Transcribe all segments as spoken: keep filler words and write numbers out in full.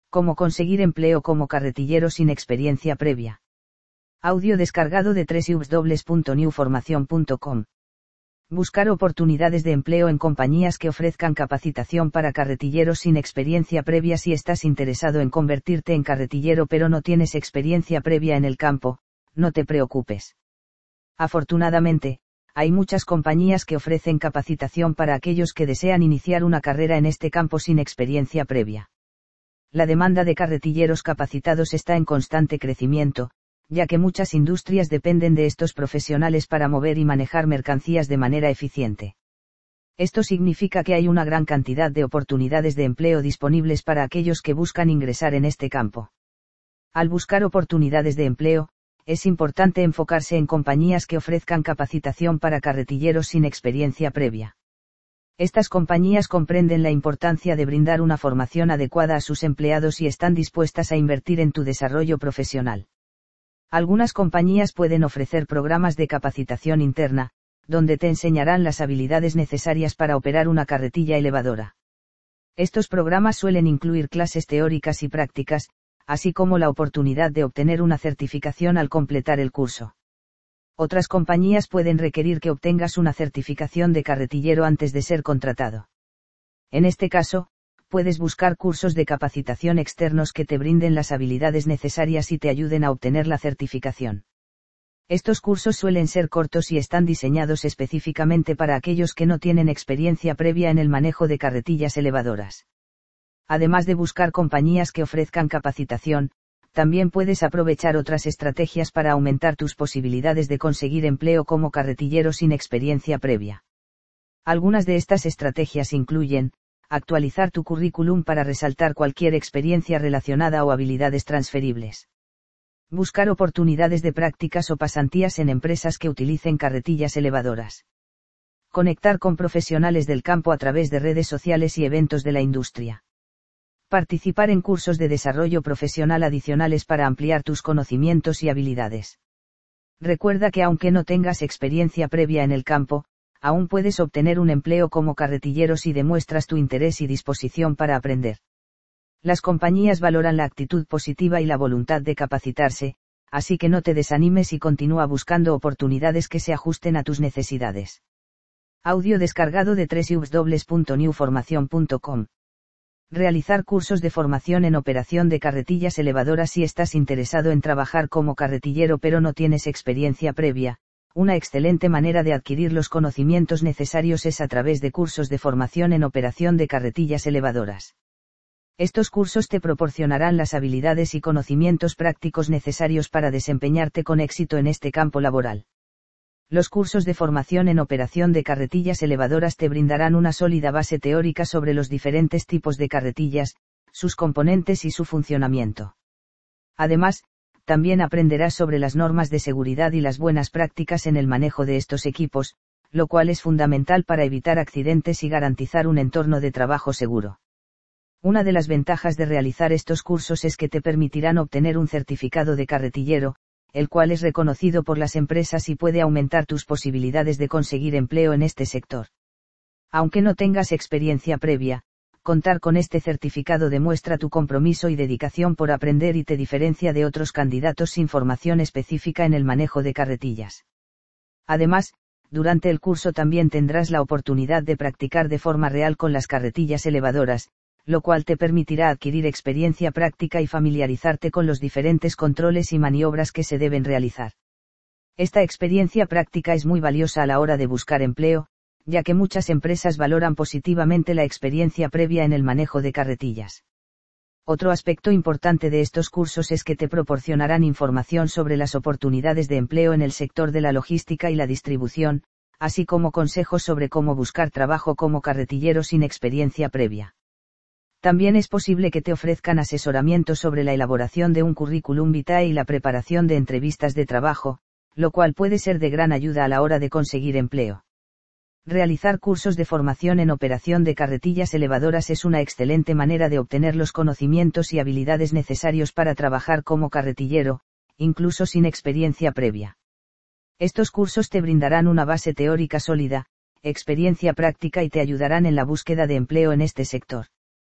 Cómo conseguir empleo como carretillero sin experiencia previa. Audio descargado de doble u doble u doble u punto new formación punto com. Buscar oportunidades de empleo en compañías que ofrezcan capacitación para carretilleros sin experiencia previa. Si estás interesado en convertirte en carretillero pero no tienes experiencia previa en el campo, no te preocupes. Afortunadamente, hay muchas compañías que ofrecen capacitación para aquellos que desean iniciar una carrera en este campo sin experiencia previa. La demanda de carretilleros capacitados está en constante crecimiento, ya que muchas industrias dependen de estos profesionales para mover y manejar mercancías de manera eficiente. Esto significa que hay una gran cantidad de oportunidades de empleo disponibles para aquellos que buscan ingresar en este campo. Al buscar oportunidades de empleo, es importante enfocarse en compañías que ofrezcan capacitación para carretilleros sin experiencia previa. Estas compañías comprenden la importancia de brindar una formación adecuada a sus empleados y están dispuestas a invertir en tu desarrollo profesional. Algunas compañías pueden ofrecer programas de capacitación interna, donde te enseñarán las habilidades necesarias para operar una carretilla elevadora. Estos programas suelen incluir clases teóricas y prácticas, así como la oportunidad de obtener una certificación al completar el curso. Otras compañías pueden requerir que obtengas una certificación de carretillero antes de ser contratado. En este caso, puedes buscar cursos de capacitación externos que te brinden las habilidades necesarias y te ayuden a obtener la certificación. Estos cursos suelen ser cortos y están diseñados específicamente para aquellos que no tienen experiencia previa en el manejo de carretillas elevadoras. Además de buscar compañías que ofrezcan capacitación, también puedes aprovechar otras estrategias para aumentar tus posibilidades de conseguir empleo como carretillero sin experiencia previa. Algunas de estas estrategias incluyen: actualizar tu currículum para resaltar cualquier experiencia relacionada o habilidades transferibles. Buscar oportunidades de prácticas o pasantías en empresas que utilicen carretillas elevadoras. Conectar con profesionales del campo a través de redes sociales y eventos de la industria. Participar en cursos de desarrollo profesional adicionales para ampliar tus conocimientos y habilidades. Recuerda que aunque no tengas experiencia previa en el campo, aún puedes obtener un empleo como carretillero si demuestras tu interés y disposición para aprender. Las compañías valoran la actitud positiva y la voluntad de capacitarse, así que no te desanimes y continúa buscando oportunidades que se ajusten a tus necesidades. Audio descargado de doble u doble u doble u punto new formación punto com. Realizar cursos de formación en operación de carretillas elevadoras. Si estás interesado en trabajar como carretillero pero no tienes experiencia previa, una excelente manera de adquirir los conocimientos necesarios es a través de cursos de formación en operación de carretillas elevadoras. Estos cursos te proporcionarán las habilidades y conocimientos prácticos necesarios para desempeñarte con éxito en este campo laboral. Los cursos de formación en operación de carretillas elevadoras te brindarán una sólida base teórica sobre los diferentes tipos de carretillas, sus componentes y su funcionamiento. Además, también aprenderás sobre las normas de seguridad y las buenas prácticas en el manejo de estos equipos, lo cual es fundamental para evitar accidentes y garantizar un entorno de trabajo seguro. Una de las ventajas de realizar estos cursos es que te permitirán obtener un certificado de carretillero, el cual es reconocido por las empresas y puede aumentar tus posibilidades de conseguir empleo en este sector. Aunque no tengas experiencia previa, contar con este certificado demuestra tu compromiso y dedicación por aprender y te diferencia de otros candidatos sin formación específica en el manejo de carretillas. Además, durante el curso también tendrás la oportunidad de practicar de forma real con las carretillas elevadoras, lo cual te permitirá adquirir experiencia práctica y familiarizarte con los diferentes controles y maniobras que se deben realizar. Esta experiencia práctica es muy valiosa a la hora de buscar empleo, ya que muchas empresas valoran positivamente la experiencia previa en el manejo de carretillas. Otro aspecto importante de estos cursos es que te proporcionarán información sobre las oportunidades de empleo en el sector de la logística y la distribución, así como consejos sobre cómo buscar trabajo como carretillero sin experiencia previa. También es posible que te ofrezcan asesoramiento sobre la elaboración de un currículum vitae y la preparación de entrevistas de trabajo, lo cual puede ser de gran ayuda a la hora de conseguir empleo. Realizar cursos de formación en operación de carretillas elevadoras es una excelente manera de obtener los conocimientos y habilidades necesarios para trabajar como carretillero, incluso sin experiencia previa. Estos cursos te brindarán una base teórica sólida, experiencia práctica y te ayudarán en la búsqueda de empleo en este sector.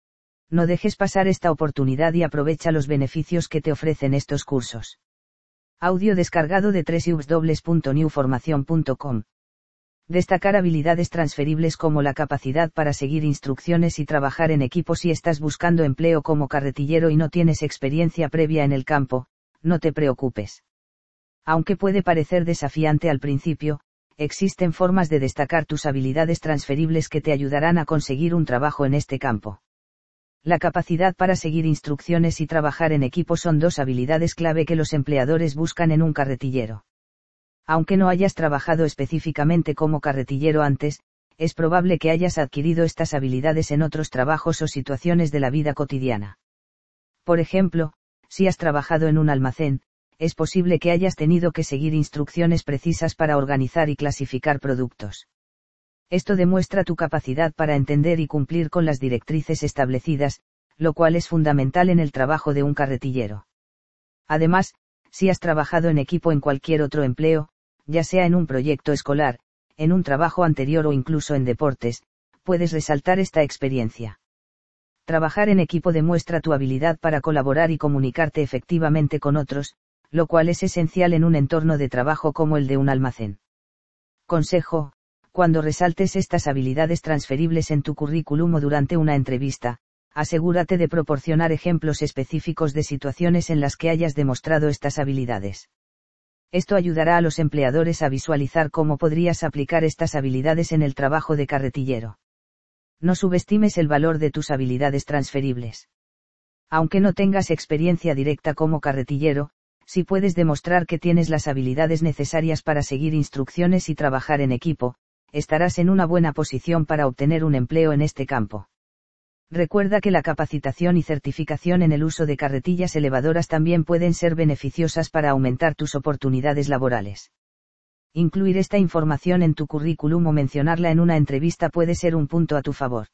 No dejes pasar esta oportunidad y aprovecha los beneficios que te ofrecen estos cursos. Audio descargado de doble u doble u doble u punto new formación punto com. Destacar habilidades transferibles como la capacidad para seguir instrucciones y trabajar en equipo. Si estás buscando empleo como carretillero y no tienes experiencia previa en el campo, no te preocupes. Aunque puede parecer desafiante al principio, existen formas de destacar tus habilidades transferibles que te ayudarán a conseguir un trabajo en este campo. La capacidad para seguir instrucciones y trabajar en equipo son dos habilidades clave que los empleadores buscan en un carretillero. Aunque no hayas trabajado específicamente como carretillero antes, es probable que hayas adquirido estas habilidades en otros trabajos o situaciones de la vida cotidiana. Por ejemplo, si has trabajado en un almacén, es posible que hayas tenido que seguir instrucciones precisas para organizar y clasificar productos. Esto demuestra tu capacidad para entender y cumplir con las directrices establecidas, lo cual es fundamental en el trabajo de un carretillero. Además, si has trabajado en equipo en cualquier otro empleo, ya sea en un proyecto escolar, en un trabajo anterior o incluso en deportes, puedes resaltar esta experiencia. Trabajar en equipo demuestra tu habilidad para colaborar y comunicarte efectivamente con otros, lo cual es esencial en un entorno de trabajo como el de un almacén. Consejo: cuando resaltes estas habilidades transferibles en tu currículum o durante una entrevista, asegúrate de proporcionar ejemplos específicos de situaciones en las que hayas demostrado estas habilidades. Esto ayudará a los empleadores a visualizar cómo podrías aplicar estas habilidades en el trabajo de carretillero. No subestimes el valor de tus habilidades transferibles. Aunque no tengas experiencia directa como carretillero, si puedes demostrar que tienes las habilidades necesarias para seguir instrucciones y trabajar en equipo, estarás en una buena posición para obtener un empleo en este campo. Recuerda que la capacitación y certificación en el uso de carretillas elevadoras también pueden ser beneficiosas para aumentar tus oportunidades laborales. Incluir esta información en tu currículum o mencionarla en una entrevista puede ser un punto a tu favor.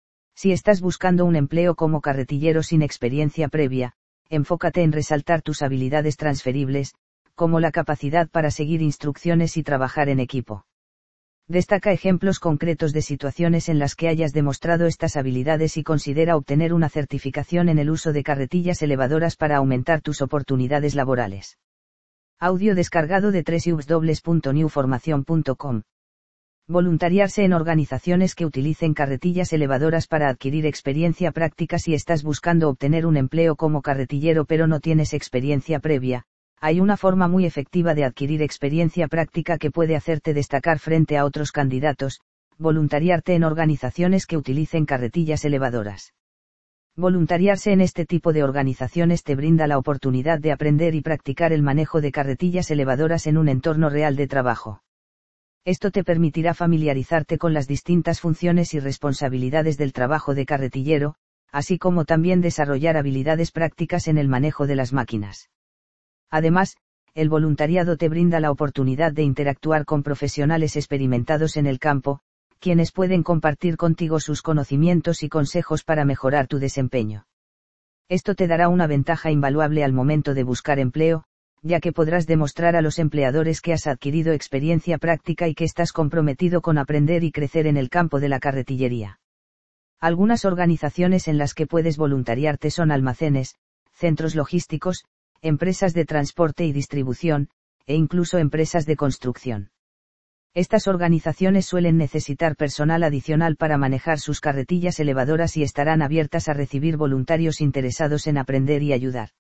Si estás buscando un empleo como carretillero sin experiencia previa, enfócate en resaltar tus habilidades transferibles, como la capacidad para seguir instrucciones y trabajar en equipo. Destaca ejemplos concretos de situaciones en las que hayas demostrado estas habilidades y considera obtener una certificación en el uso de carretillas elevadoras para aumentar tus oportunidades laborales. Audio descargado de doble u doble u doble u punto new formación punto com. Voluntariarse en organizaciones que utilicen carretillas elevadoras para adquirir experiencia práctica. Si estás buscando obtener un empleo como carretillero pero no tienes experiencia previa, hay una forma muy efectiva de adquirir experiencia práctica que puede hacerte destacar frente a otros candidatos: voluntariarte en organizaciones que utilicen carretillas elevadoras. Voluntariarse en este tipo de organizaciones te brinda la oportunidad de aprender y practicar el manejo de carretillas elevadoras en un entorno real de trabajo. Esto te permitirá familiarizarte con las distintas funciones y responsabilidades del trabajo de carretillero, así como también desarrollar habilidades prácticas en el manejo de las máquinas. Además, el voluntariado te brinda la oportunidad de interactuar con profesionales experimentados en el campo, quienes pueden compartir contigo sus conocimientos y consejos para mejorar tu desempeño. Esto te dará una ventaja invaluable al momento de buscar empleo, ya que podrás demostrar a los empleadores que has adquirido experiencia práctica y que estás comprometido con aprender y crecer en el campo de la carretillería. Algunas organizaciones en las que puedes voluntariarte son almacenes, centros logísticos, empresas de transporte y distribución, e incluso empresas de construcción. Estas organizaciones suelen necesitar personal adicional para manejar sus carretillas elevadoras y estarán abiertas a recibir voluntarios interesados en aprender y ayudar.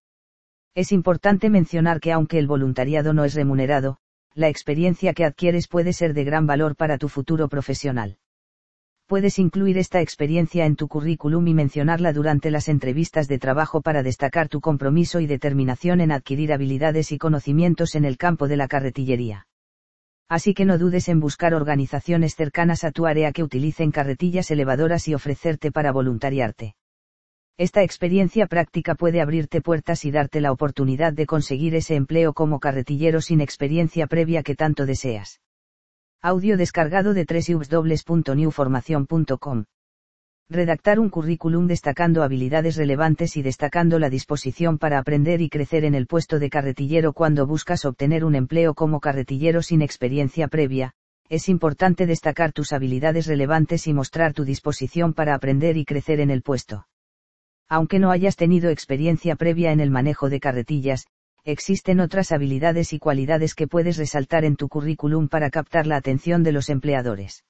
Es importante mencionar que aunque el voluntariado no es remunerado, la experiencia que adquieres puede ser de gran valor para tu futuro profesional. Puedes incluir esta experiencia en tu currículum y mencionarla durante las entrevistas de trabajo para destacar tu compromiso y determinación en adquirir habilidades y conocimientos en el campo de la carretillería. Así que no dudes en buscar organizaciones cercanas a tu área que utilicen carretillas elevadoras y ofrecerte para voluntariarte. Esta experiencia práctica puede abrirte puertas y darte la oportunidad de conseguir ese empleo como carretillero sin experiencia previa que tanto deseas. Audio descargado de doble u doble u doble u punto new formación punto com. Redactar un currículum destacando habilidades relevantes y destacando la disposición para aprender y crecer en el puesto de carretillero. Cuando buscas obtener un empleo como carretillero sin experiencia previa, es importante destacar tus habilidades relevantes y mostrar tu disposición para aprender y crecer en el puesto. Aunque no hayas tenido experiencia previa en el manejo de carretillas, existen otras habilidades y cualidades que puedes resaltar en tu currículum para captar la atención de los empleadores.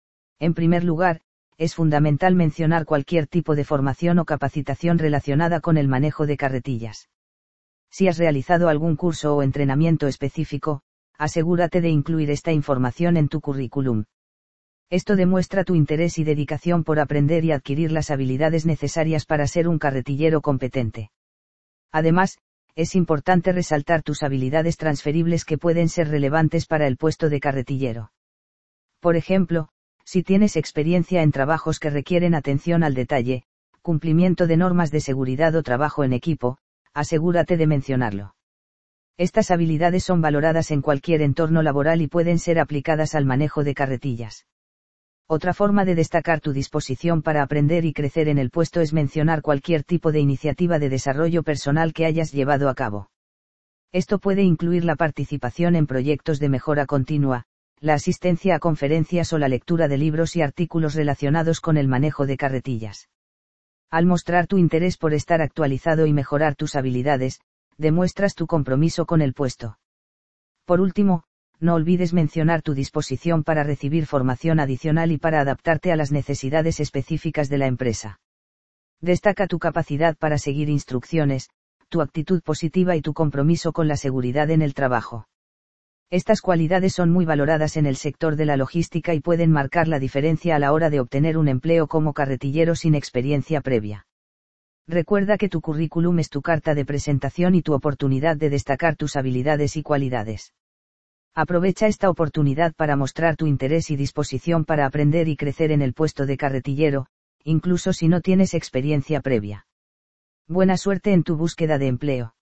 En primer lugar, es fundamental mencionar cualquier tipo de formación o capacitación relacionada con el manejo de carretillas. Si has realizado algún curso o entrenamiento específico, asegúrate de incluir esta información en tu currículum. Esto demuestra tu interés y dedicación por aprender y adquirir las habilidades necesarias para ser un carretillero competente. Además, es importante resaltar tus habilidades transferibles que pueden ser relevantes para el puesto de carretillero. Por ejemplo, si tienes experiencia en trabajos que requieren atención al detalle, cumplimiento de normas de seguridad o trabajo en equipo, asegúrate de mencionarlo. Estas habilidades son valoradas en cualquier entorno laboral y pueden ser aplicadas al manejo de carretillas. Otra forma de destacar tu disposición para aprender y crecer en el puesto es mencionar cualquier tipo de iniciativa de desarrollo personal que hayas llevado a cabo. Esto puede incluir la participación en proyectos de mejora continua, la asistencia a conferencias o la lectura de libros y artículos relacionados con el manejo de carretillas. Al mostrar tu interés por estar actualizado y mejorar tus habilidades, demuestras tu compromiso con el puesto. Por último, no olvides mencionar tu disposición para recibir formación adicional y para adaptarte a las necesidades específicas de la empresa. Destaca tu capacidad para seguir instrucciones, tu actitud positiva y tu compromiso con la seguridad en el trabajo. Estas cualidades son muy valoradas en el sector de la logística y pueden marcar la diferencia a la hora de obtener un empleo como carretillero sin experiencia previa. Recuerda que tu currículum es tu carta de presentación y tu oportunidad de destacar tus habilidades y cualidades. Aprovecha esta oportunidad para mostrar tu interés y disposición para aprender y crecer en el puesto de carretillero, incluso si no tienes experiencia previa. Buena suerte en tu búsqueda de empleo.